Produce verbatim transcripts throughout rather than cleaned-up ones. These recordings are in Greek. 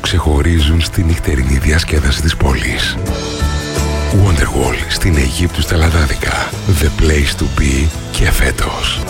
ξεχωρίζουν στη νυχτερινή διασκέδαση της πόλης. Wonderwall στην Αιγύπτου στα Λαδάδικα. The place to be και φέτος.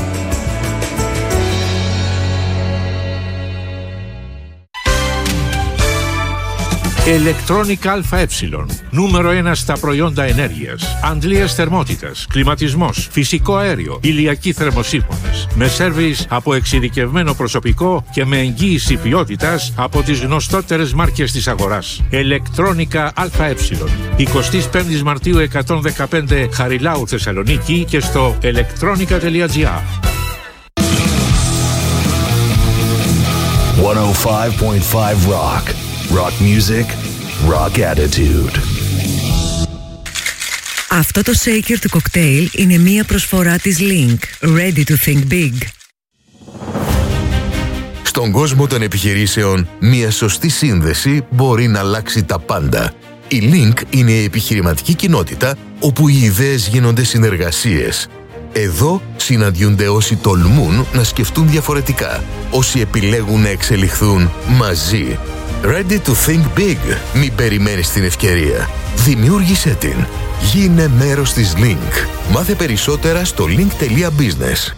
Electronic ΑΕ. Νούμερο ένα στα προϊόντα ενέργειας. Αντλίας θερμότητας, κλιματισμός, φυσικό αέριο, ηλιακοί θερμοσύφωνες. Με σέρβις από εξειδικευμένο προσωπικό και με εγγύηση ποιότητας από τις γνωστότερες μάρκες της αγοράς. Electronica ΑΕ. εικοστή πέμπτη Μαρτίου εκατόν δεκαπέντε Χαριλάου Θεσσαλονίκη και στο electronica τελεία gr. εκατόν πέντε κόμμα πέντε Rock. Rock music, rock attitude. Αυτό το shaker του κοκτέιλ είναι μία προσφορά της Link. Ready to think big. Στον κόσμο των επιχειρήσεων, μία σωστή σύνδεση μπορεί να αλλάξει τα πάντα. Η Link είναι η επιχειρηματική κοινότητα όπου οι ιδέες γίνονται συνεργασίες. Εδώ συναντιούνται όσοι τολμούν να σκεφτούν διαφορετικά, όσοι επιλέγουν να εξελιχθούν μαζί. Ready to think big. Μην περιμένεις την ευκαιρία. Δημιούργησέ την. Γίνε μέρος της Link. Μάθε περισσότερα στο link τελεία business.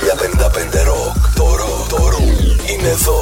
εννιά πενήντα πέντε Rock. Το ρο, το ρο είναι εδώ.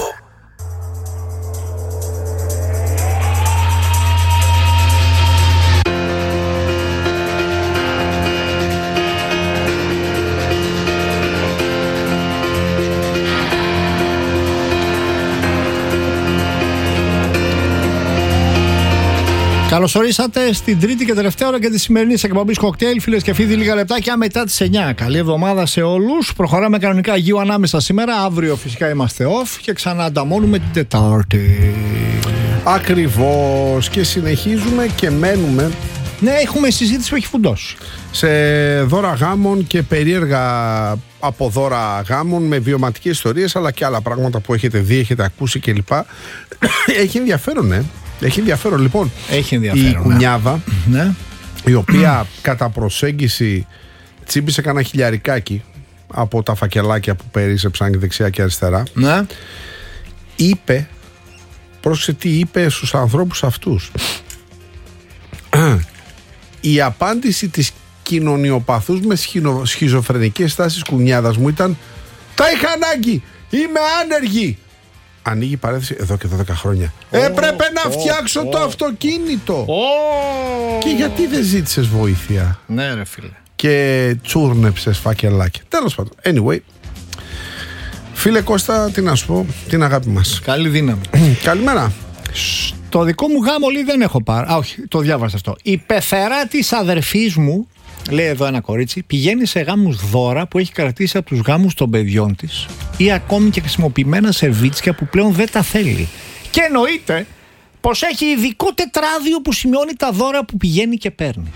Καλώς ορίσατε στην τρίτη και τελευταία ώρα και τη σημερινή εκπομπή Cocktail, φίλες και φίλοι, λίγα λεπτάκια μετά τις εννιά. Καλή εβδομάδα σε όλους. Προχωράμε κανονικά Αγίου Ανάμεσα σήμερα. Αύριο φυσικά είμαστε off και ξανά ανταμώνουμε την Τετάρτη. Ακριβώς. Και συνεχίζουμε και μένουμε. Ναι, έχουμε συζήτηση που έχει φουντώσει. Σε δώρα γάμων και περίεργα από δώρα γάμων με βιωματικές ιστορίες, αλλά και άλλα πράγματα που έχετε δει, έχετε ακούσει κλπ. Έχει ενδιαφέρον, ε. Έχει ενδιαφέρον, λοιπόν. Έχει ενδιαφέρον. Η κουνιάδα, ναι. η οποία κατά προσέγγιση τσίμπησε κανένα χιλιαρικάκι από τα φακελάκια που περίσσεψαν και δεξιά και αριστερά. Ναι. Είπε, πρόσεξε τι είπε στους ανθρώπους αυτούς. Η απάντηση της κοινωνιοπαθούς με σχινο, σχιζοφρενικές στάσεις κουνιάδας μου ήταν: τα είχα ανάγκη, είμαι άνεργη. Ανοίγει παρένθεση εδώ και δώδεκα χρόνια. Oh, Έπρεπε να oh, φτιάξω oh, το αυτοκίνητο. Oh. Και γιατί δεν ζήτησες βοήθεια? Ναι, ρε φίλε. Και τσούρνεψες φακελάκια. Τέλος πάντων. Anyway. Φίλε Κώστα, τι να σου πω, την αγάπη μας. Καλή δύναμη. Καλημέρα. Στο δικό μου γάμο, λέει, δεν έχω πάρει. Α, όχι, το διάβασα αυτό. Η πεθερά της αδερφής μου, λέει εδώ ένα κορίτσι, πηγαίνει σε γάμους δώρα που έχει κρατήσει από τους γάμους των παιδιών της ή ακόμη και χρησιμοποιημένα σερβίτσια που πλέον δεν τα θέλει. Και εννοείται πως έχει ειδικό τετράδιο που σημειώνει τα δώρα που πηγαίνει και παίρνει.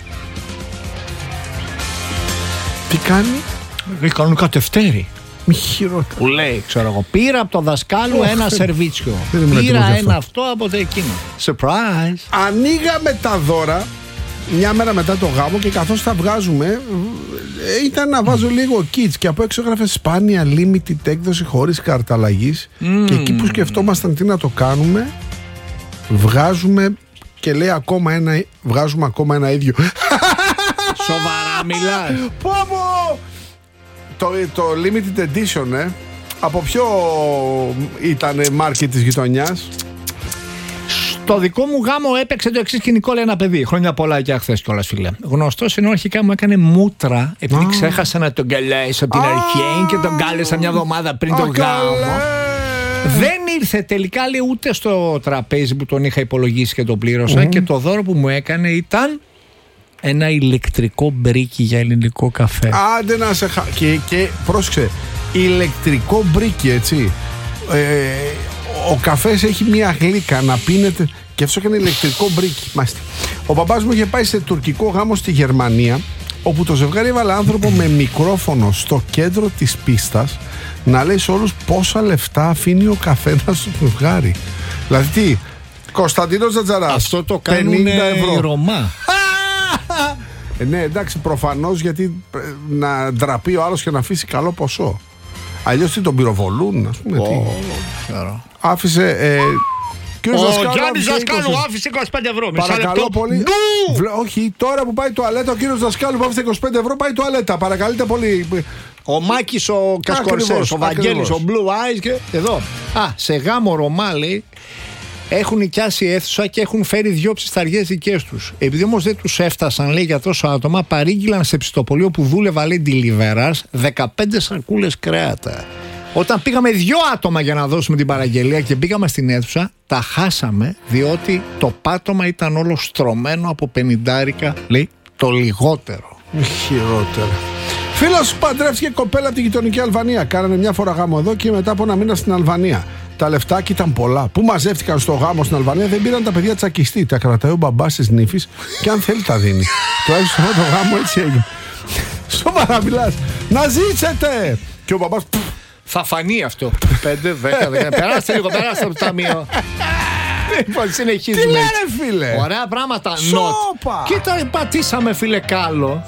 Τι κάνει? Έχει κανονικά τευτέρι. Μη χειρότερα. Που λέει, ξέρω εγώ, πήρα από το δασκάλου oh, ένα σερβίτσιο. Πήρα ένα αυτό από το εκείνο. Surprise. Ανοίγαμε τα δώρα μια μέρα μετά το γάμο και καθώς τα βγάζουμε ήταν να βάζω λίγο kids και από έξω έγραφε σπάνια limited έκδοση χωρίς κάρτα αλλαγής. Mm. Και εκεί που σκεφτόμασταν τι να το κάνουμε, βγάζουμε και λέει ακόμα ένα, βγάζουμε ακόμα ένα ίδιο. Σοβαρά μιλάς? Πω πω. Το, το limited edition, ε, από ποιο ήταν μάρκετ της γειτονιάς? Το δικό μου γάμο έπαιξε το εξής σκηνικό, λέει ένα παιδί. Χρόνια πολλά και χθες κιόλας, φίλε. Γνωστός ενώ αρχικά μου έκανε μούτρα επειδή oh. ξέχασα να τον καλέσω από την oh. αρχή και τον κάλεσα μια εβδομάδα πριν oh, τον γάμο. Δεν ήρθε τελικά, λέει, ούτε στο τραπέζι που τον είχα υπολογίσει και τον πλήρωσα mm. και το δώρο που μου έκανε ήταν ένα ηλεκτρικό μπρίκι για ελληνικό καφέ. Άντε να σε χα... Και, και πρόσεξε, ηλεκτρικό μπρίκι, έτσι. Ε, ο καφές έχει μια γλύκα να πίνεται και αυτό έκανε ηλεκτρικό μπρίκι. Μάλιστα. Ο μπαμπάς μου είχε πάει σε τουρκικό γάμο στη Γερμανία, όπου το ζευγάρι έβαλε άνθρωπο με μικρόφωνο στο κέντρο της πίστας να λέει σε όλους πόσα λεφτά αφήνει ο καθένας στο ζευγάρι. Δηλαδή τι, Κωνσταντίνος Τζατζαράς, αυτό το κάνουν οι Ρωμά. Ε, ναι, εντάξει, προφανώς, γιατί να ντραπεί ο άλλος και να αφήσει καλό ποσό. Αλλιώς τι, τον πυροβολούν, ας πούμε. Oh, τι. Άφησε. Ε, ο Γιάννης Δασκάλου άφησε είκοσι πέντε ευρώ. Παρακαλώ πολύ. Βλέ, όχι, τώρα που πάει τουαλέτα, ο κύριος Δασκάλου που άφησε είκοσι πέντε ευρώ πάει τουαλέτα. Παρακαλείτε πολύ. Ο Μάκης, ο Κασκορσές, ο Βαγγέλης, ο Blue Eyes και εδώ. Α, σε γάμο Ρωμά, λέει, έχουν νοικιάσει αίθουσα και έχουν φέρει δυο ψισταριές δικές τους. Επειδή όμως δεν τους έφτασαν, λέει, για τόσο άτομα, παρήγγειλαν σε ψιστοπωλείο που δούλευα, λέει, ντιλιβέρας, δεκαπέντε σακούλες κρέατα. Όταν πήγαμε δυο άτομα για να δώσουμε την παραγγελία και πήγαμε στην αίθουσα, τα χάσαμε, διότι το πάτωμα ήταν όλο στρωμένο από πενηντάρικα, λέει, το λιγότερο. Χειρότερα. Φίλος παντρεύτηκε κοπέλα από τη γειτονική Αλβανία. Κάνανε μια φορά γάμο εδώ και μετά από ένα μήνα στην Αλβανία. Τα λεφτάκια ήταν πολλά. Που μαζεύτηκαν στο γάμο στην Αλβανία, δεν πήραν τα παιδιά τσακιστή. Τα κρατάει ο μπαμπάς της νύφης και αν θέλει τα δίνει. Το έζησε αυτό το γάμο, έτσι έγινε. Σοβαρά μιλάς. Να ζήσετε! Και ο μπαμπάς. Θα φανεί αυτό. πέντε, δέκα, δέκα. Περάστε λίγο, περάστε από το ταμείο. Λοιπόν, συνεχίζουμε. Τι λένε, φίλε. Ωραία πράγματα. Σόπα. Κοίτα, πατήσαμε, φίλε, κάλο.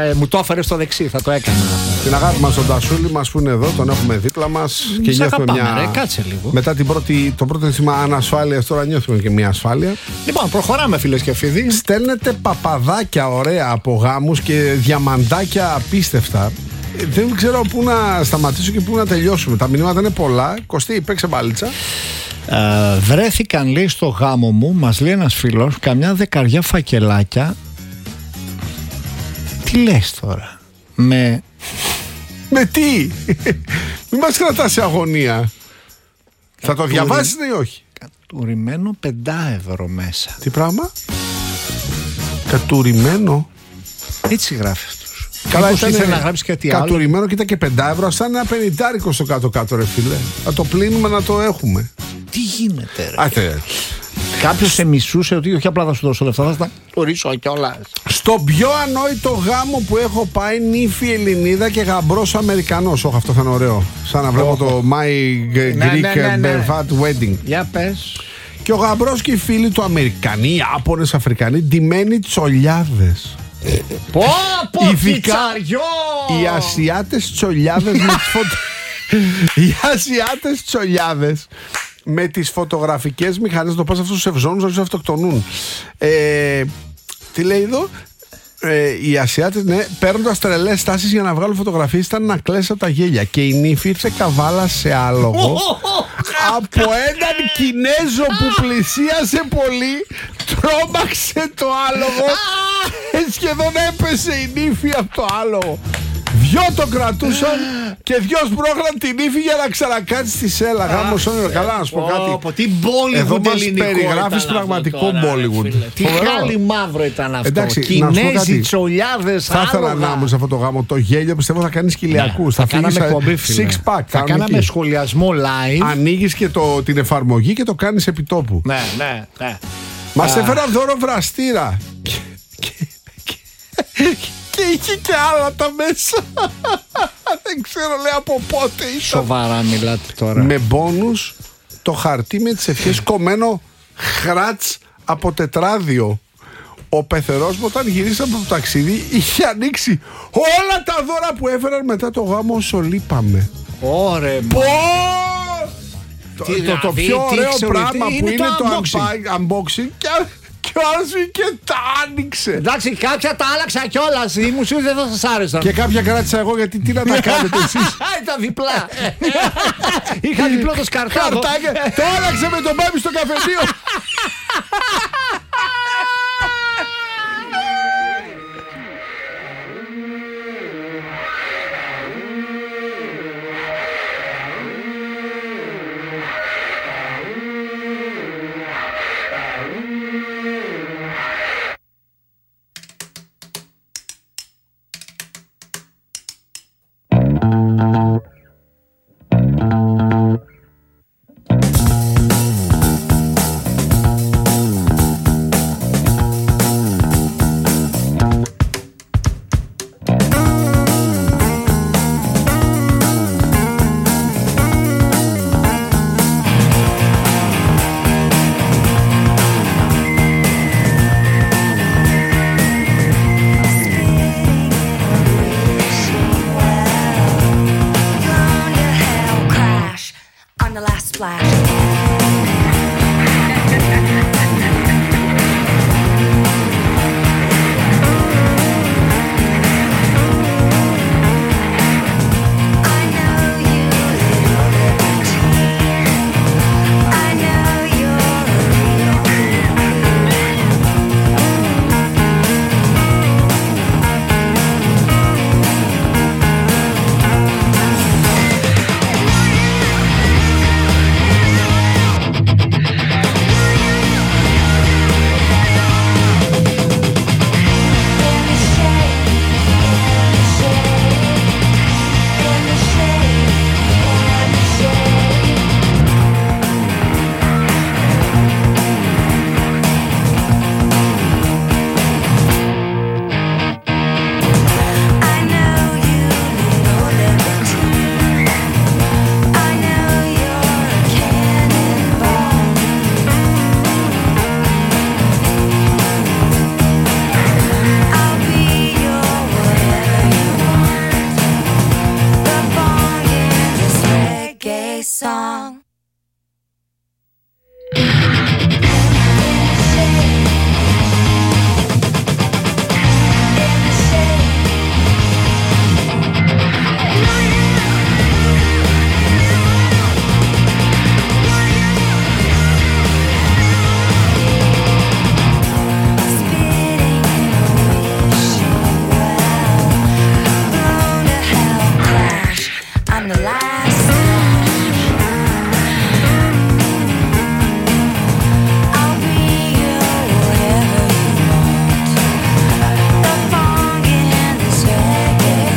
ε, μου το έφερε στο δεξί, θα το έκανα. Την αγάπη μας, τον Τασούλη μας που είναι εδώ, τον έχουμε δίπλα μας και νιώθουμε μια. Ρε, κάτσε λίγο. Μετά την πρώτη, το πρώτο αίσθημα ανασφάλειας, τώρα νιώθουμε και μια ασφάλεια. Λοιπόν, προχωράμε, φίλες και φίλοι. Στέλνετε παπαδάκια ωραία από γάμους και διαμαντάκια απίστευτα. Δεν ξέρω πού να σταματήσω και πού να τελειώσουμε. Τα μηνύματα είναι πολλά. Κωστή, παίξε μπάλιτσα. Ε, βρέθηκαν, λέει, στο γάμο μου, μας λέει ένας φίλος, καμιά δεκαριά φακελάκια. Τι λες τώρα? Με... Με τι? Μην μας κρατάς σε αγωνία. Θα το διαβάσεις ή όχι? Κατουρημένο πεντά ευρώ μέσα. Τι πράγμα? Κατουρημένο. Έτσι γράφει αυτός. Καλά, ήταν ήταν να γράψει κάτι άλλο. Κατουρημένο και ήταν και πεντά ευρώ. Σαν ένα πενηντάρικο στο κάτω-κάτω, ρε φίλε. Θα το πλύνουμε να το έχουμε. Τι γίνεται, ρε? Άτε. Κάποιος σε μισούσε ότι όχι απλά θα σου δώσω λεφτά, θα τα ορίσω κιόλας. Στο πιο ανόητο γάμο που έχω πάει, νύφη Ελληνίδα και γαμπρός Αμερικανός. Όχι, αυτό θα είναι ωραίο. Σαν να βλέπω το My Greek Bevat Wedding. Για πες. Και ο γαμπρός και οι φίλοι του Αμερικανοί, Ιάπωνες, Αφρικανοί, ντυμένοι τσολιάδες. Πω πω Ειδικά τσιτσαριό! οι Ασιάτες τσολιάδες με τις φωτο... Οι Ασιάτες τσολιάδες με τις φωτογραφικές μηχανές, το πας αυτούς τους ευζώνους να τους αυτοκτονούν. Ε, τι λέει εδώ? Ε, οι Ασιάτες, ναι, παίρνοντας τρελές στάσεις για να βγάλουν φωτογραφίες, ήταν να κλαίσει από τα γέλια. Και η νύφη ήρθε καβάλα σε άλογο από έναν Κινέζο που πλησίασε πολύ, τρόμαξε το άλογο και σχεδόν έπεσε η νύφη από το άλογο. Δυο το κρατούσαν και δυο σπρώχναν την ύφη για να ξανακάτσει στη σέλα. Γάμος όνειρο. Καλά, να σου πω κάτι. Τι Bollywood. Εδώ μας περιγράφεις πραγματικό Bollywood. Τι χάλι μαύρο ήταν αυτό. Εντάξει, Κινέζοι, τσολιάδες, θα ήθελα να ήμουν σε αυτό το γάμο. Το γέλιο πιστεύω θα κάνεις κοιλιακούς. Θα φύγεις six pack. Θα κάναμε σχολιασμό live. Ανοίγεις και την εφαρμογή και το κάνεις επιτόπου. Ναι, ναι, ναι. Μας έφεραν δώρο βραστήρα. Και είχε και άλλα τα μέσα. Δεν ξέρω, λέει, από πότε ήταν. Σοβαρά μιλάτε τώρα. Με μπόνους το χαρτί με τις ευχές κομμένο χράτς από τετράδιο. Ο πεθερός μου όταν γυρίσαμε από το ταξίδι είχε ανοίξει όλα τα δώρα που έφεραν μετά το γάμο όσο λείπαμε. Ωρε Πω! Τι, το, δηλαδή, το πιο ωραίο τι πράγμα τι που είναι, είναι το το unboxing. unboxing και, και ο άλλος και τα άνοιξε. Εντάξει, κάποια τα άλλαξα κιόλας. Οι μουσείους δεν θα σας άρεσαν. Και κάποια κράτησα εγώ, γιατί τι να τα κάνετε εσείς. Ήταν διπλά. Είχα διπλό το σκαρτάδο. Το άλλαξε με τον Μπάμπη στο καφενείο. song. I'm the last I'll be whatever you want. The funky and the reggae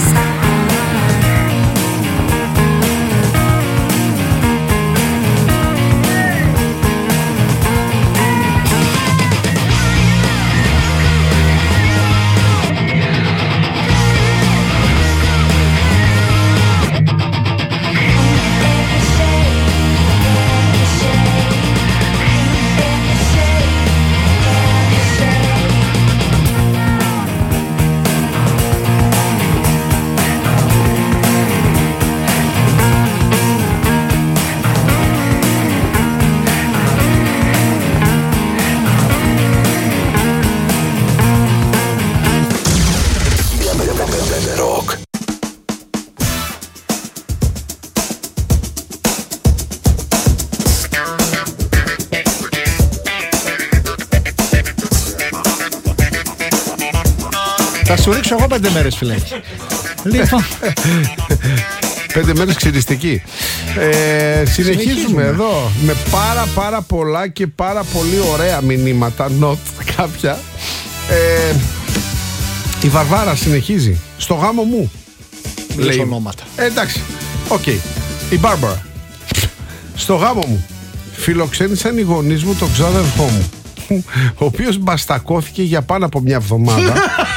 Θα σου ρίξω εγώ πέντε μέρες, φίλε. Λοιπόν. Πέντε μέρες ξυριστική. Ε, συνεχίζουμε, συνεχίζουμε εδώ με πάρα πάρα πολλά και πάρα πολύ ωραία μηνύματα. Not κάποια. Ε, η Βαρβάρα συνεχίζει. Στο γάμο μου. Λέει ονόματα. Ε, εντάξει. Οκ. Okay. Η Μπάρμπαρα. Στο γάμο μου φιλοξένησαν οι γονείς μου τον ξάδερφό μου, ο οποίος μπαστακώθηκε για πάνω από μια εβδομάδα.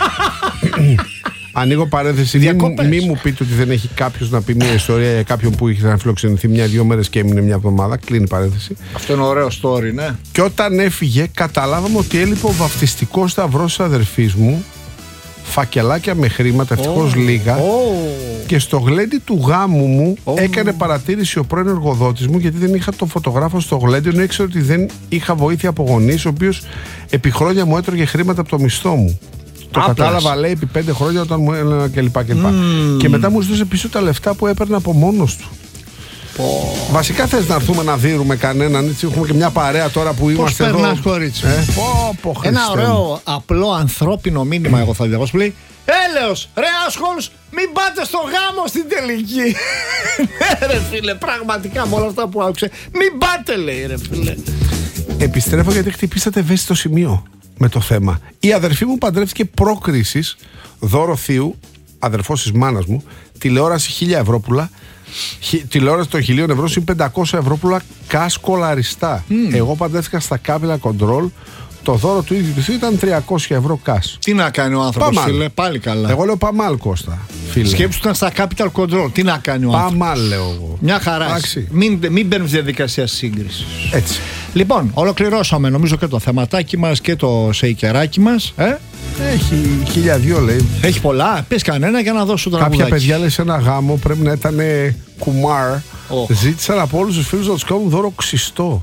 Ανοίγω παρένθεση. Μη, μη μου πείτε ότι δεν έχει κάποιος να πει μια ιστορία για κάποιον που είχε να φιλοξενηθεί μια-δύο μέρες και έμεινε μια εβδομάδα. Κλείνει παρένθεση. Αυτό είναι ωραίο story, ναι. Και όταν έφυγε, καταλάβαμε ότι έλειπε ο βαφτιστικός σταυρός της αδερφής μου, φακελάκια με χρήματα, ευτυχώς oh. λίγα. Oh. Και στο γλέντι του γάμου μου oh. έκανε παρατήρηση ο πρώην εργοδότης μου, γιατί δεν είχα τον φωτογράφο στο γλέντι, ενώ ήξερα ότι δεν είχα βοήθεια από γονείς, ο οποίος επί χρόνια μου έτρωγε χρήματα από το μισθό μου. Το Άπλας. Κατάλαβα, λέει, επί πέντε χρόνια όταν μου έλεγα κλπ. Mm. Και μετά μου ζητούσε πίσω τα λεφτά που έπαιρνε από μόνος του. Oh. Βασικά θες να έρθουμε να δίνουμε κανέναν, έτσι, έχουμε και μια παρέα τώρα που είμαστε εδώ. Πώς περνάς, κορίτσι. Ε? Πω, πω, ένα ωραίο απλό ανθρώπινο μήνυμα εγώ θα διαβάσω που λέει: έλεος, ρε άσχολς, μην πάτε στο γάμο στην τελική. Ναι ρε φίλε, πραγματικά με όλα αυτά που άκουσε, μην πάτε, λέει, ρε φίλε. Επιστρέφω γιατί χτυπήσατε ευαίσθητο σημείο με το θέμα. Η αδερφή μου παντρεύτηκε προ-κρίσης, δώρο θείου, αδερφός της μάνας μου, τηλεόραση χίλια ευρώ, τηλεόραση των χιλίων ευρώ συν πεντακόσια ευρώ κασκολαριστά. Mm. Εγώ παντρεύτηκα στα Capital Control. Το δώρο του ίδιου του θείου ήταν τριακόσια ευρώ κας. Τι να κάνει ο άνθρωπος, φίλε, πάλι καλά. Εγώ λέω παμάλ, Κώστα. Σκέψου ήταν στα Capital Control. Τι να κάνει ο άνθρωπος. Παμάλ, λέω εγώ. Μια χαρά. Μην, μην μπαίνουμε στη διαδικασία σύγκρισης. Έτσι. Λοιπόν, ολοκληρώσαμε νομίζω και το θεματάκι μας και το σεϊκεράκι μας. Ε? Έχει χίλια δύο, λέει. Έχει πολλά. Πες κανένα για να δώσω το Κάποια τραγουδάκι. παιδιά, λέει, σε ένα γάμο πρέπει να ήταν κουμάρ. Oh. Ζήτησαν από όλους τους φίλους να τους κάνουν δώρο ξιστό.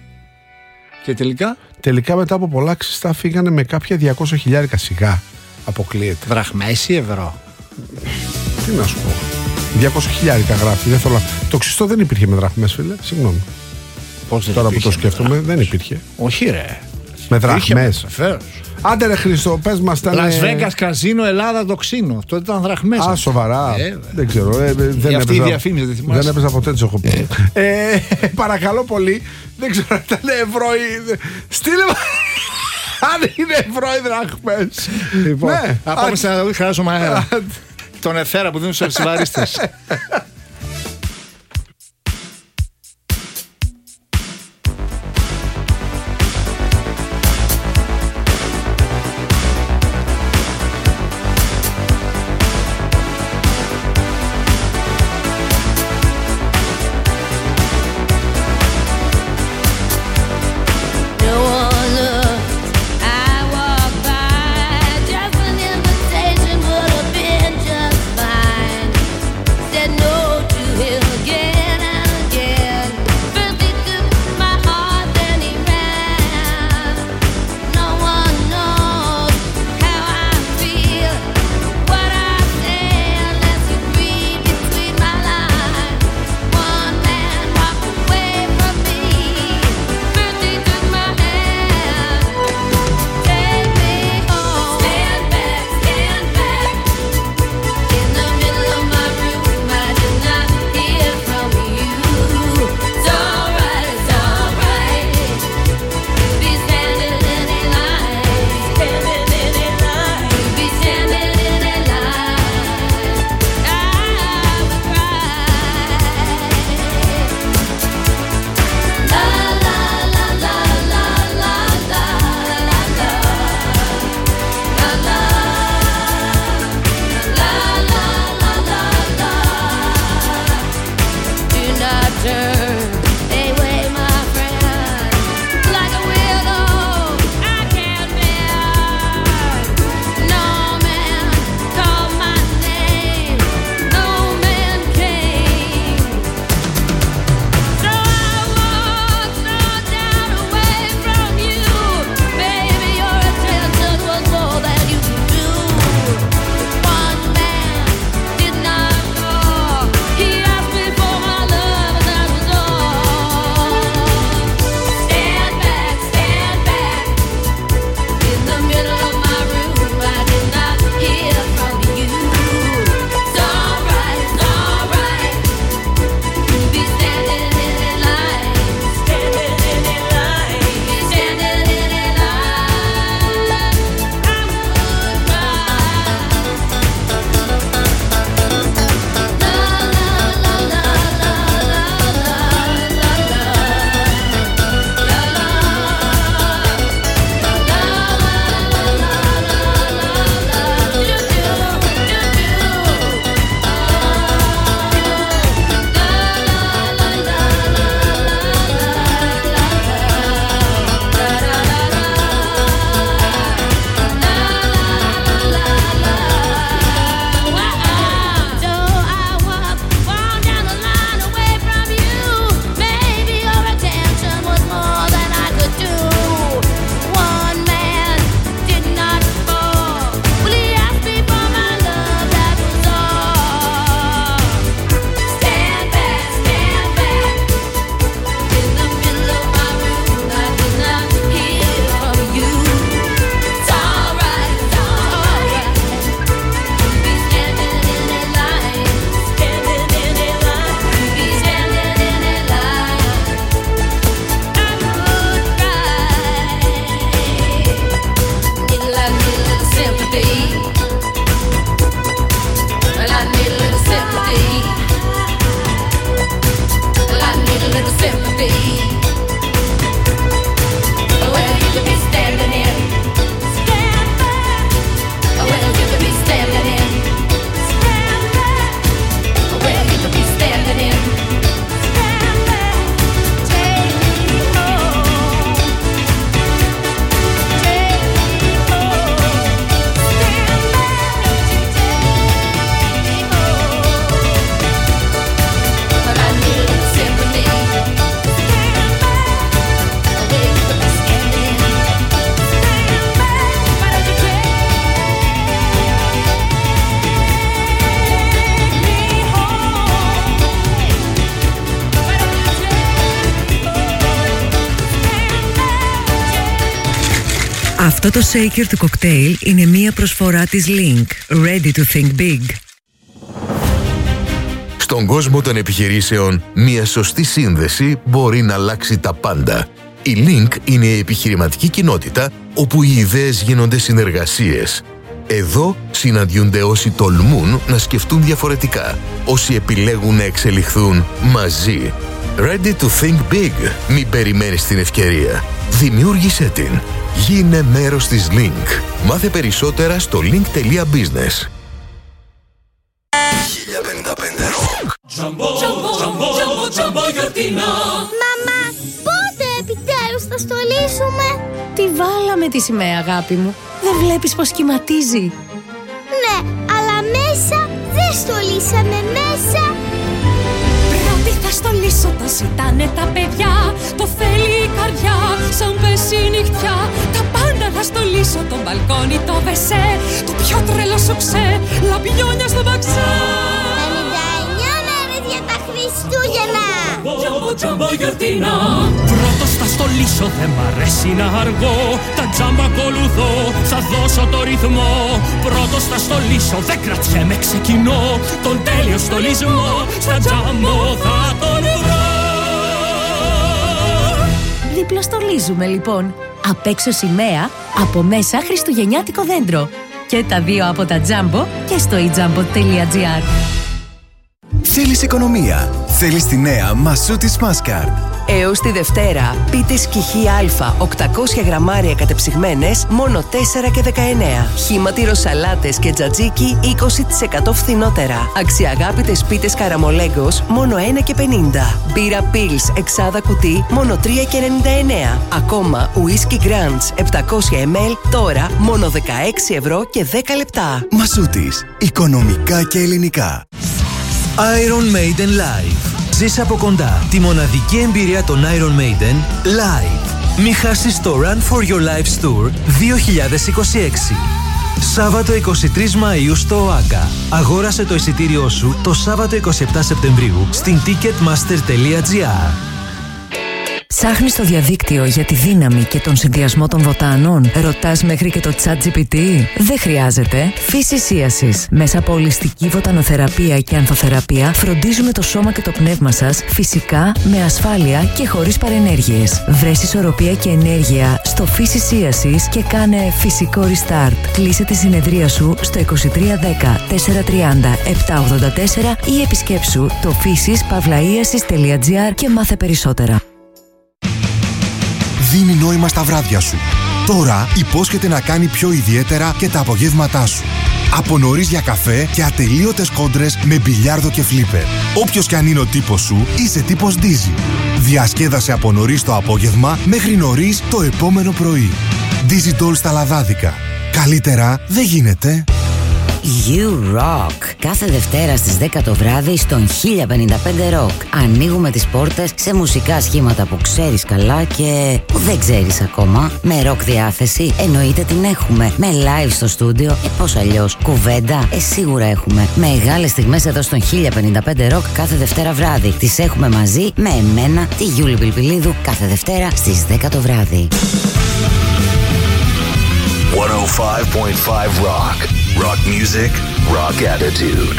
Και τελικά. Τελικά μετά από πολλά ξιστά φύγανε με κάποια διακόσια χιλιάρικα, σιγά. Αποκλείεται. Δραχμές ή ευρώ. Τι να σου πω. διακόσια χιλιάρικα γράφει. Δεν θέλω... Το ξιστό δεν υπήρχε με δραχμές, φίλε. Συγγνώμη. Πώς δεν Τώρα που το σκέφτομαι, δεν υπήρχε. Όχι, ρε. Με δραχμές. Άντε ρε Χριστό, πες μας ήταν... Las Vegas Καζίνο, Ελλάδα το ξύνο. Αυτό ήταν δραχμές. Α, σοβαρά. Ε, δεν ξέρω. Ε, δεν αυτή έπαιζα, η διαφήμιση δεν θυμάσαι. Δεν έπαιζα ποτέ τις έχω πει. ε, παρακαλώ πολύ. Δεν ξέρω αν ήταν ευρώ ή... Στείλε... Αν είναι ευρώ ή δραχμές. Λοιπόν, ναι, να πάμε σε ένα δει, χρειάζομαι αέρα. Τον εθέρα που δίνουν στους αρσιβαρίστες. Said no. Αυτό το shaker του κοκτέιλ είναι μία προσφορά της Link. Ready to think big. Στον κόσμο των επιχειρήσεων, μια σωστή σύνδεση μπορεί να αλλάξει τα πάντα. Η Link είναι η επιχειρηματική κοινότητα όπου οι ιδέες γίνονται συνεργασίες. Εδώ συναντιούνται όσοι τολμούν να σκεφτούν διαφορετικά, όσοι επιλέγουν να εξελιχθούν μαζί. Ready to think big. Μην περιμένεις την ευκαιρία. Δημιούργησέ την. Γίνε μέρος της Link. Μάθε περισσότερα στο link τελεία business. χίλια πενήντα πέντε Rock. Τζαμπο, τζαμπο, τζαμπο, τζαμπο γιορτινά. Μαμά, πότε επιτέλους θα στολίσουμε? Τη βάλαμε τη σημαία, αγάπη μου. Δεν βλέπεις πως κυματίζει? Ναι, αλλά μέσα δεν στολίσαμε μέσα. Πρώτη θα στολίσω, το ζητάνε τα παιδιά. Το θέλει η καρδιά, σαν πέσει η νυχτιά. Τα πάντα θα στολίσω, το μπαλκόνι, το βεσέ. Το πιο τρελό σου ξέ, λαμπιόνια στο μπαξέ. πενήντα εννιά μέρες για τα Χριστούγεννα. Τζαμπο, τζαμπο γιορτινά. Πρώτος θα στολίσω, δεν μ' αρέσει να αργώ. Τα τζάμπα ακολουθώ, θα δώσω το ρυθμό. Πρώτος θα στολίσω, δεν κρατιέμαι, ξεκινώ. Τον τέλειο στολισμό, στα τζάμπο θα τον βρω. Δίπλο στολίζουμε λοιπόν. Απ' έξω σημαία, από μέσα χριστουγεννιάτικο δέντρο. Και τα δύο από τα Jumbo και στο e jumbo τελεία gr. Θέλεις οικονομία? Θέλεις τη νέα Μασούτης Mastercard. Έως τη Δευτέρα, πίτες κιχή Α, οκτακόσια γραμμάρια κατεψυγμένες, μόνο τέσσερα και δεκαεννέα. Χύμα τυροσαλάτες και τζατζίκι, είκοσι τοις εκατό φθηνότερα. Αξιαγάπητες πίτες καραμολέγκος, μόνο ένα και πενήντα. Μπύρα Pils, εξάδα κουτί, μόνο τρία και ενενήντα εννέα. Ακόμα, ουίσκι Grants, επτακόσια μιλιλίτρα, τώρα μόνο δεκαέξι ευρώ και δέκα λεπτά. Μασούτης, οικονομικά και ελληνικά. Iron Maiden Live. Ζεις από κοντά τη μοναδική εμπειρία των Iron Maiden live. Μη χάσεις το Run for Your Lives Tour δύο χιλιάδες είκοσι έξι. Σάββατο εικοστή τρίτη Μαΐου στο ΟΑΚΑ. Αγόρασε το εισιτήριό σου το Σάββατο εικοστή εβδόμη Σεπτεμβρίου στην ticketmaster τελεία gr. Ψάχνεις στο διαδίκτυο για τη δύναμη και τον συνδυασμό των βοτάνων? Ρωτάς μέχρι και το ChatGPT? Δεν χρειάζεται. Φυσισίασης. Μέσα από ολιστική βοτανοθεραπεία και ανθοθεραπεία φροντίζουμε το σώμα και το πνεύμα σας φυσικά, με ασφάλεια και χωρίς παρενέργειες. Βρες ισορροπία και ενέργεια στο Φυσισίασης και κάνε φυσικό restart. Κλείσε τη συνεδρία σου στο είκοσι τρία δέκα τετρακόσια τριάντα επτακόσια ογδόντα τέσσερα ή επισκέψου το φύσης παύλα-ίασης τελεία gr και μάθε περισσότερα. Δίνει νόημα στα βράδια σου. Τώρα υπόσχεται να κάνει πιο ιδιαίτερα και τα απογεύματά σου. Από νωρίς για καφέ και ατελείωτες κόντρες με μπιλιάρδο και φλίπερ. Όποιος κι αν είναι ο τύπος σου, είσαι τύπος Dizzy. Διασκέδασε από νωρίς το απόγευμα μέχρι νωρίς το επόμενο πρωί. Dizzy Doll στα Λαδάδικα. Καλύτερα δεν γίνεται. You Rock. Κάθε Δευτέρα στις δέκα το βράδυ στον χίλια πενήντα πέντε Rock. Ανοίγουμε τις πόρτες σε μουσικά σχήματα που ξέρεις καλά και που δεν ξέρεις ακόμα. Με rock διάθεση εννοείται την έχουμε. Με live στο στούντιο, ε πώς αλλιώς. Κουβέντα, ε σίγουρα έχουμε. Μεγάλες στιγμές εδώ στον χίλια πενήντα πέντε Rock κάθε Δευτέρα βράδυ. Τις έχουμε μαζί με εμένα, τη Γιούλη Πιλπιλίδου, κάθε Δευτέρα στις δέκα το βράδυ. εκατόν πέντε κόμμα πέντε Rock. Rock music, rock attitude.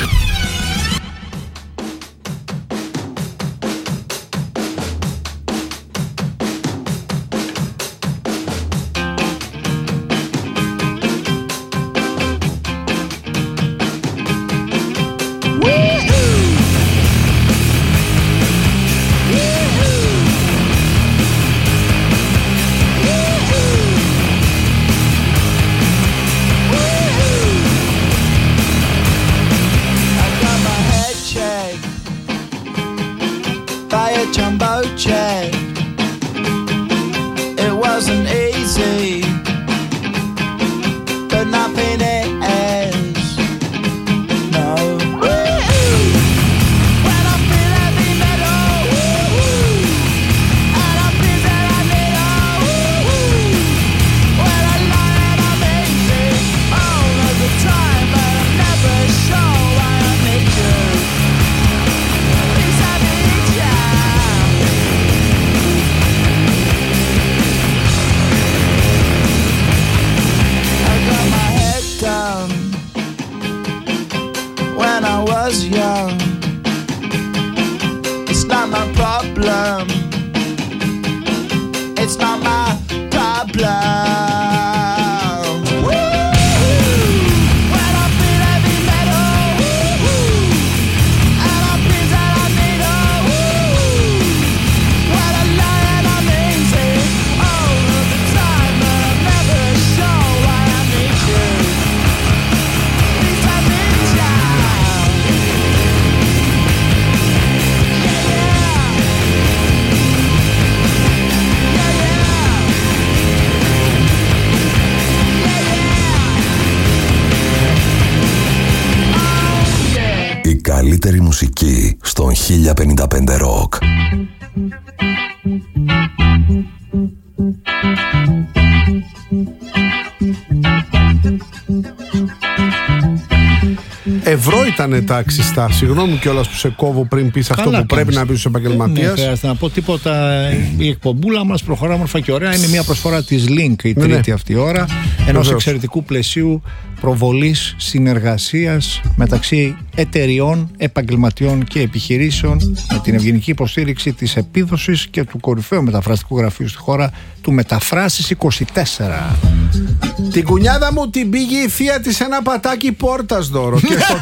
μουσική στον χίλια πενήντα πέντε Rock. Ευρώ ήταν τα αξιστά. Συγγνώμη κιόλας που σε κόβω πριν πεις αυτό που κάνεις. Πρέπει να πεις στους επαγγελματίες. Δεν χρειάζεται να πω τίποτα. Η εκπομπούλα μας προχωρά όμορφα και ωραία. Είναι μια προσφορά της Link η τρίτη ναι, ναι. αυτή ώρα. Ενός εξαιρετικού πλαισίου προβολής συνεργασίας μεταξύ εταιριών, επαγγελματιών και επιχειρήσεων με την ευγενική υποστήριξη της επίδοσης και του κορυφαίου μεταφραστικού γραφείου στη χώρα, του Μεταφράσεις είκοσι τέσσερα. Την κουνιάδα μου την πήγε η θεία της ένα πατάκι πόρτας δώρο. Και στο...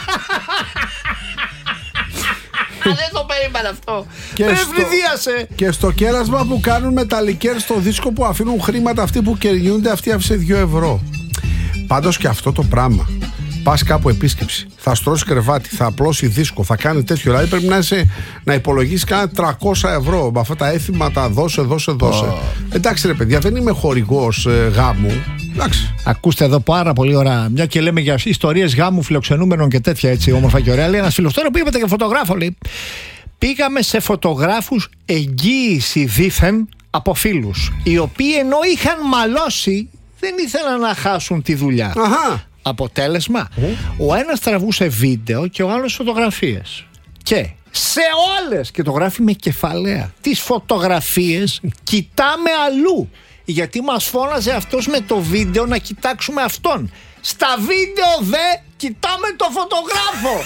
Δεν το περίμενα αυτό. Και στο... και στο κέρασμα που κάνουν μεταλλικέρ στο δίσκο που αφήνουν χρήματα, αυτοί που κερνιούνται, αυτοί άφησε δύο ευρώ. Πάντως και αυτό το πράγμα, πας κάπου επίσκεψη, θα στρώσει κρεβάτι, θα απλώσει δίσκο, θα κάνει τέτοιο, δηλαδή πρέπει να, είσαι, να υπολογίσεις κάνα τριακόσια ευρώ με αυτά τα έθιμα, τα δώσε, δώσε, δώσε. Oh. Εντάξει ρε παιδιά, δεν είμαι χορηγός ε, γάμου. Εντάξει. Ακούστε εδώ πάρα πολύ ωραία. Μια και λέμε για ιστορίες γάμου, φιλοξενούμενων και τέτοια έτσι όμορφα και ωραία. Λέει ένας φίλος, τώρα που είπατε για φωτογράφο, λέει, πήγαμε σε φωτογράφους εγγύηση δήθεν από φίλους, οι οποίοι ενώ είχαν μαλώσει δεν ήθελαν να χάσουν τη δουλειά. Αχα. Αποτέλεσμα, mm. ο ένας τραβούσε βίντεο και ο άλλος φωτογραφίες. Και σε όλες, και το γράφει με κεφαλαία, τις φωτογραφίες κοιτάμε αλλού. Γιατί μας φώναζε αυτός με το βίντεο να κοιτάξουμε αυτόν. Στα βίντεο δε κοιτάμε το φωτογράφο.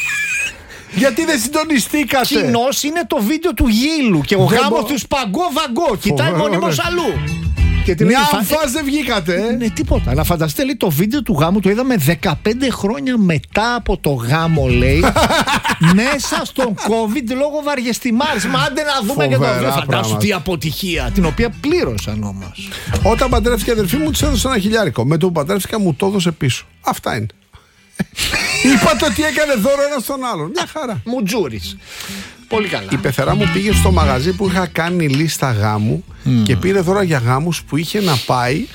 Γιατί δεν συντονιστήκατε? Κοινώς είναι το βίντεο του Γύλου και ο γάμος μπο... του Σπαγκό Βαγκό. Κοιτάει μονίμως αλλού. Και την μια φάση δεν βγήκατε. Ε? Ναι, τίποτα. Αλλά φανταστείτε, λέει, το βίντεο του γάμου το είδαμε δεκαπέντε χρόνια μετά από το γάμο, λέει. Μέσα στον COVID λόγω βαριεστημάρισμα. Άντε να δούμε και το βίντεο. Φαντάσου τι αποτυχία, την οποία πλήρωσαν όμως. Όταν παντρεύτηκε η αδερφή μου, της έδωσε ένα χιλιάρικο. Με το που παντρεύτηκα, μου το έδωσε πίσω. Αυτά είναι. Είπατε ότι έκανε δώρο ένα στον άλλον. Μια χαρά. Μουτζούρης. Πολύ καλά. Η πεθερά μου πήγε στο μαγαζί που είχα κάνει λίστα γάμου mm. και πήρε δώρα για γάμους που είχε να πάει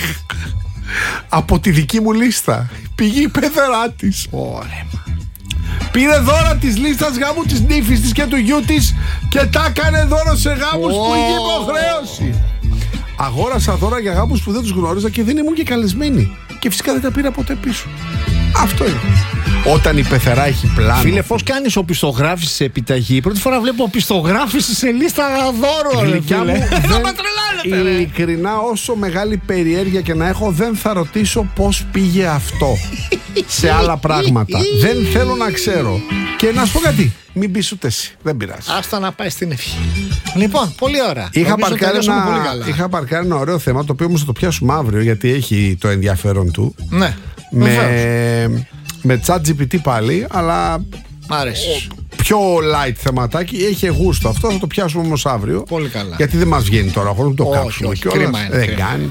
από τη δική μου λίστα. Πήγε η πεθερά της. Ωραία. Πήρε δώρα της λίστας γάμου της νύφης της και του γιού της και τα έκανε δώρο σε γάμους oh. που είχε υποχρέωση. Αγόρασα δώρα για γάμους που δεν τους γνώριζα και δεν ήμουν και καλεσμένοι. Και φυσικά δεν τα πήρα ποτέ πίσω. Αυτό είναι. Όταν η πεθερά έχει πλάνο. Φίλε, πώς κάνεις οπισθογράφηση σε επιταγή? Πρώτη φορά βλέπω οπισθογράφηση σε λίστα δώρο. Γλυκιά μου, δεν... ειλικρινά, όσο μεγάλη περιέργεια και να έχω, δεν θα ρωτήσω πώς πήγε αυτό σε άλλα πράγματα. Δεν θέλω να ξέρω. Και να σου πω κάτι, μην πεις ούτε εσύ. Δεν πειράζει. Άστα να πάει στην ευχή. Λοιπόν, πολύ ωραία. Είχα παρκάρει, ένα... Είχα παρκάρει ένα ωραίο θέμα, το οποίο όμως θα το πιάσουμε αύριο, γιατί έχει το ενδιαφέρον του. Ναι. Με, με ChatGPT πάλι, αλλά μ' αρέσει. Πιο light θεματάκι. Έχει γούστο αυτό, θα το πιάσουμε όμως αύριο. Πολύ καλά. Γιατί δεν μας βγαίνει τώρα, χωρίς να το κάψουμε. Όχι, κρίμα είναι. Δεν κάνει.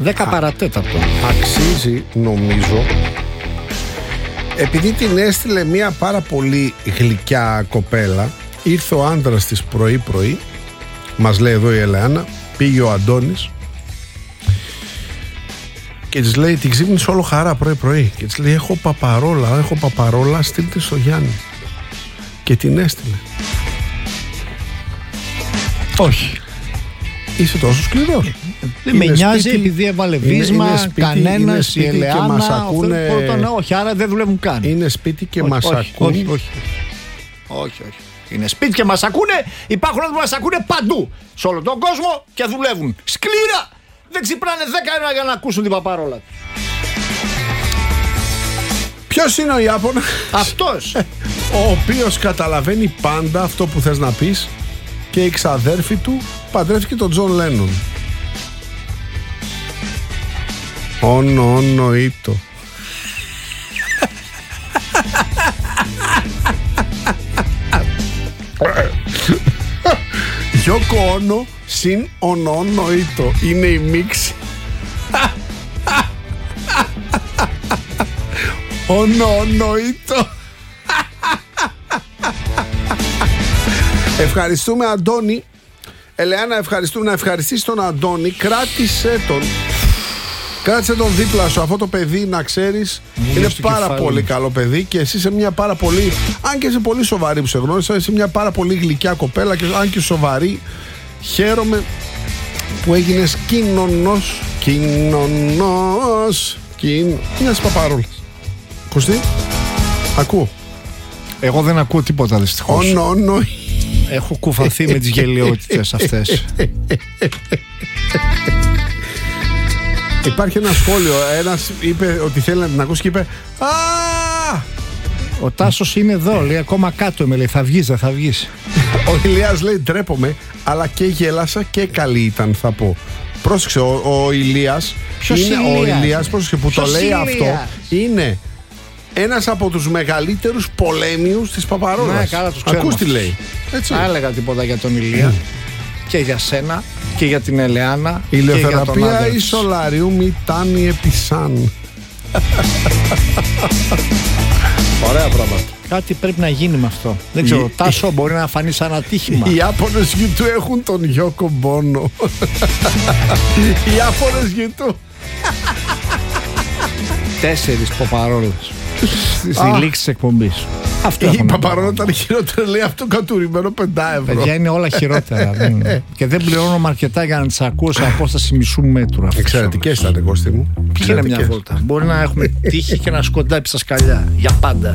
δέκα παρατέταρτο. Αξίζει, νομίζω, επειδή την έστειλε μια πάρα πολύ γλυκιά κοπέλα. Ήρθε ο άντρας της πρωί πρωί, μας λέει εδώ η Ελεάνα, πήγε ο Αντώνης και της λέει, την ξύπνησε όλο χαρά πρωί πρωί και της λέει, έχω παπαρόλα, έχω παπαρόλα, στείλτε στο Γιάννη. Και την έστειλε. Όχι. Είσαι τόσο σκληρός. Δεν με νοιάζει, επειδή έβαλε βίσμα, κανένας, η Ελεάνα, ακούνε... όχι, άρα δεν δουλεύουν καν. Είναι σπίτι και όχι, μας όχι, ακούν. Όχι, όχι, όχι, όχι. Είναι σπίτι και μας ακούνε, υπάρχουν άνθρωποι που μας ακούνε παντού, σε όλο τον κόσμο και δουλεύουν σκληρά. Δεν ξυπνάνε δέκα ώρα για να ακούσουν την παπαρόλα. Ποιος είναι ο Ιάπωνα? Αυτός. Ο οποίος καταλαβαίνει πάντα αυτό που θες να πεις και η ξαδέρφη του παντρεύτηκε τον Τζον Λένον. Όνο, όνο, ήτο. Γιώκο Όνο συν όνο, όνο, ήτο. Είναι η μίξη. Όνο, όνο, ήτο. Ευχαριστούμε, Αντώνη. Ελεάνα, ευχαριστούμε. Να ευχαριστήσεις τον Αντώνη. Κράτησε τον. Κράτησε τον δίπλα σου. Αυτό το παιδί, να ξέρεις, είναι πάρα κεφάλι. Πολύ καλό παιδί και εσύ είσαι μια πάρα πολύ, αν και είσαι πολύ σοβαρή που σε γνώρισα, είσαι μια πάρα πολύ γλυκιά κοπέλα και αν και σοβαρή. Χαίρομαι που έγινες κοινωνός. Κοινωνός. Κοινο... Μιας παπαρόλας. Κωστή, ακούω. Εγώ δεν ακούω τίποτα, δυστυχώς. Όνο, όνο. Έχω κουφαθεί με τις γελιότητες αυτές. Υπάρχει ένα σχόλιο. Ένας είπε ότι θέλει να την ακούσει και είπε «Α!». Ο Τάσος είναι εδώ, λέει ακόμα κάτω με λέει, θα βγεις, δεν θα βγεις. Ο Ηλίας λέει ντρέπομαι, αλλά και γέλασα και καλή ήταν, θα πω. Πρόσεξε, ο, ο Ηλίας. Ποιος είναι Ηλίας? Ο Ηλίας, πρόσεξε, που Ποιος το λέει Ηλίας? αυτό, είναι ένας από τους μεγαλύτερους πολέμιους της παπαρόλας. Ναι, καλά, τους ξέρουμε. Ακούς τι λέει. Έτσι. Θα έλεγα τίποτα για τον Ηλία και για σένα και για την Ελεάνα. Η ηλιοθεραπεία ή σολαριούμ ήταν η επισάν. Ωραία πράγματα. Κάτι πρέπει να γίνει με αυτό. Δεν ξέρω, Τάσο, μπορεί να φανεί σαν ατύχημα. Οι Ιάπωνες γιουτού έχουν τον Γιώκο Μπόνο. Οι Ιάπωνες γιουτού. Τέσσερις παπαρόλες στη λήξη της εκπομπής. Η παπαρόλα ήταν χειρότερα, λέει, αυτό κατουρημένο πέντε ευρώ. Παιδιά, είναι όλα χειρότερα. δεν... Και δεν πληρώνω αρκετά για να τις ακούω σε απόσταση μισού μέτρου. Εξαιρετικές ήταν, Κώστη μου. Είναι μια βόλτα. Μπορεί να έχουμε τύχη και να σκοντάψει στα σκαλιά. Για πάντα.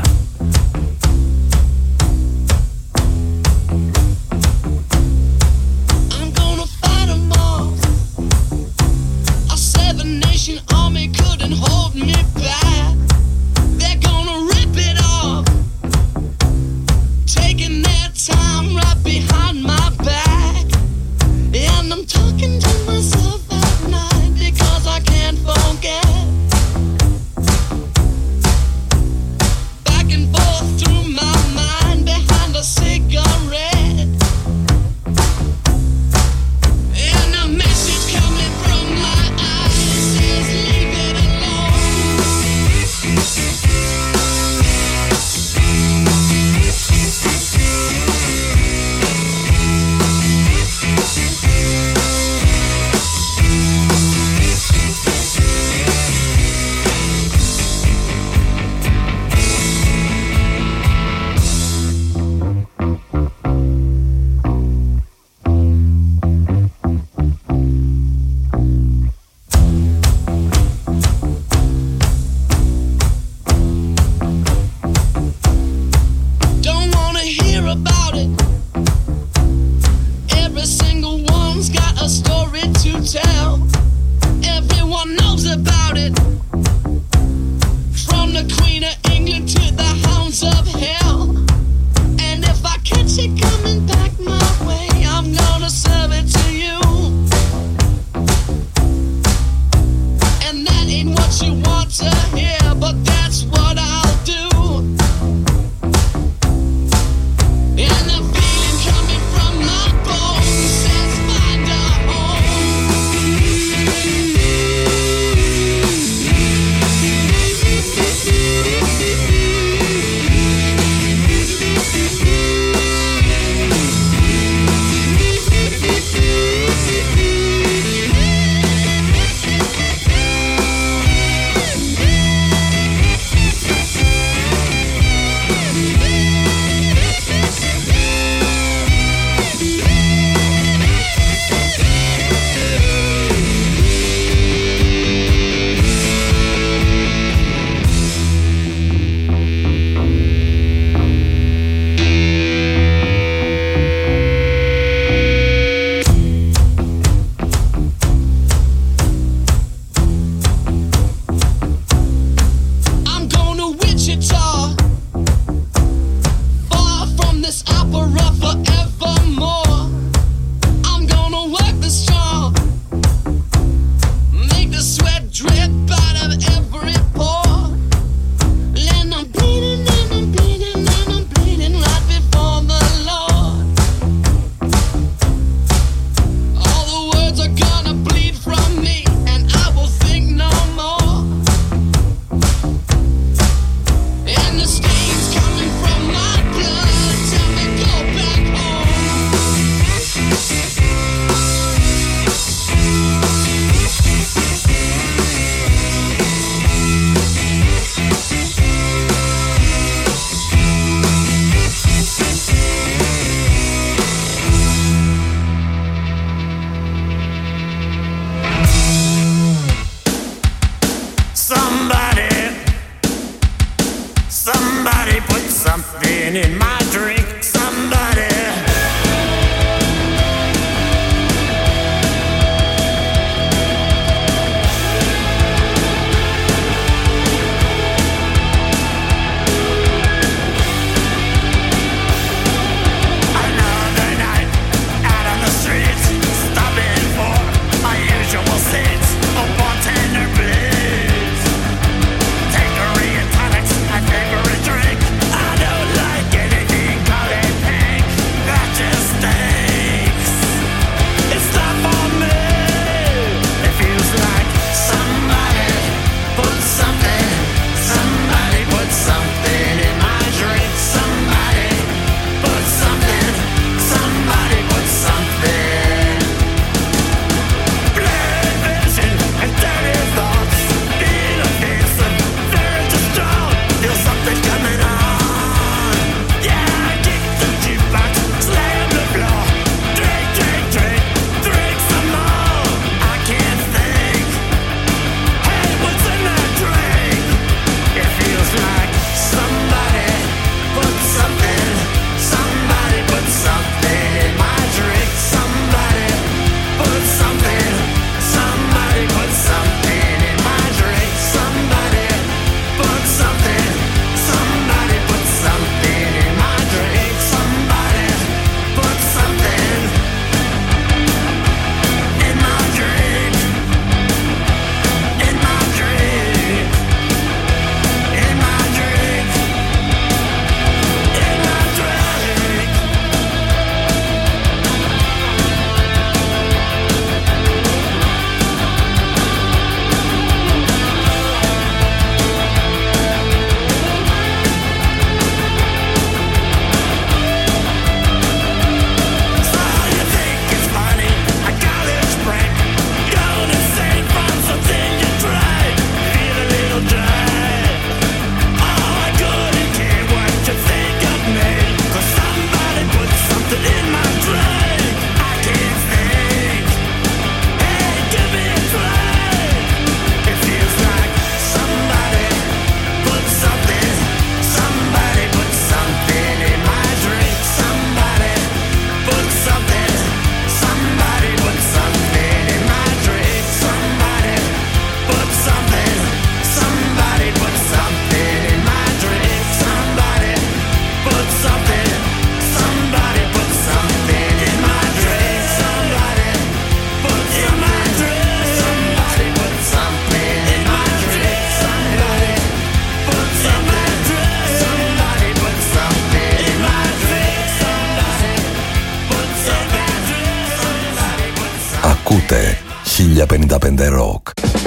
Ακούτε χίλια πενήντα πέντε Rock.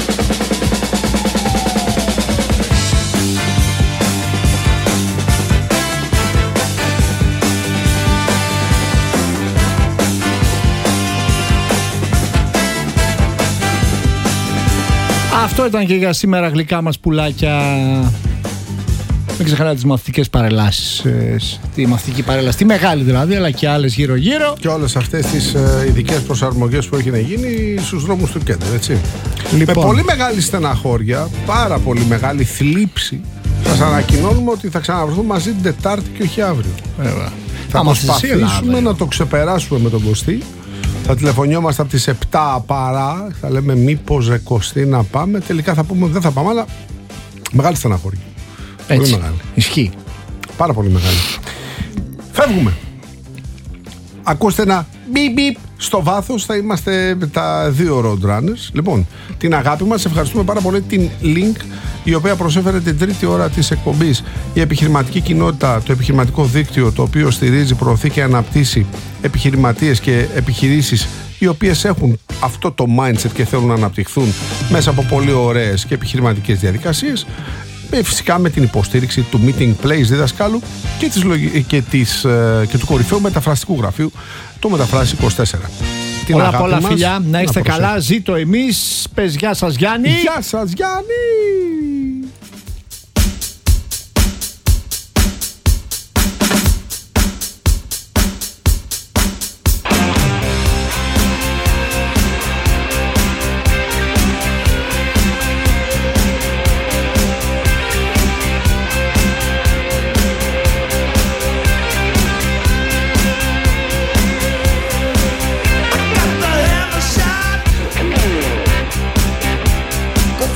Αυτό ήταν και για σήμερα, γλυκά μας πουλάκια. Μην ξεχνάτε τις μαθητικές παρελάσεις. Τη μαθητική παρέλαση, τη μεγάλη δηλαδή, αλλά και άλλες γύρω-γύρω. Και όλες αυτές τις ε, ειδικές προσαρμογές που έχει να γίνει στους δρόμους του κέντρου, έτσι. Λοιπόν. Με πολύ μεγάλη στεναχώρια, πάρα πολύ μεγάλη θλίψη, σας ανακοινώνουμε ότι θα ξαναβρεθούμε μαζί την Τετάρτη και όχι αύριο. Βέβαια. Θα προσπαθήσουμε να το ξεπεράσουμε με τον Κωστή. Θα τηλεφωνιόμαστε από τις επτά παρά, θα λέμε μήπως ρε Κωστή να πάμε. Τελικά θα πούμε ότι δεν θα πάμε, αλλά μεγάλη στεναχώρια. Έτσι, πολύ μεγάλη. Ισχύει. Πάρα πολύ μεγάλη. Φεύγουμε. Ακούστε ένα μπιπ μπιπ στο βάθος, θα είμαστε τα δύο Roadrunners. Λοιπόν, την αγάπη μας, ευχαριστούμε πάρα πολύ την Link, η οποία προσέφερε την τρίτη ώρα της εκπομπής η επιχειρηματική κοινότητα, το επιχειρηματικό δίκτυο, το οποίο στηρίζει, προωθεί και αναπτύσσει επιχειρηματίες και επιχειρήσεις οι οποίες έχουν αυτό το mindset και θέλουν να αναπτυχθούν μέσα από πολύ ωραίες και επιχειρηματικές διαδικασίες. Φυσικά με την υποστήριξη του Meeting Place διδασκάλου και, της, και, της, και του κορυφαίου μεταφραστικού γραφείου, το Μεταφράσεις είκοσι τέσσερα. Την πολλά πολλά φιλιά, να είστε να καλά, ζήτω εμείς. Πες γεια σας Γιάννη. Γεια σας Γιάννη.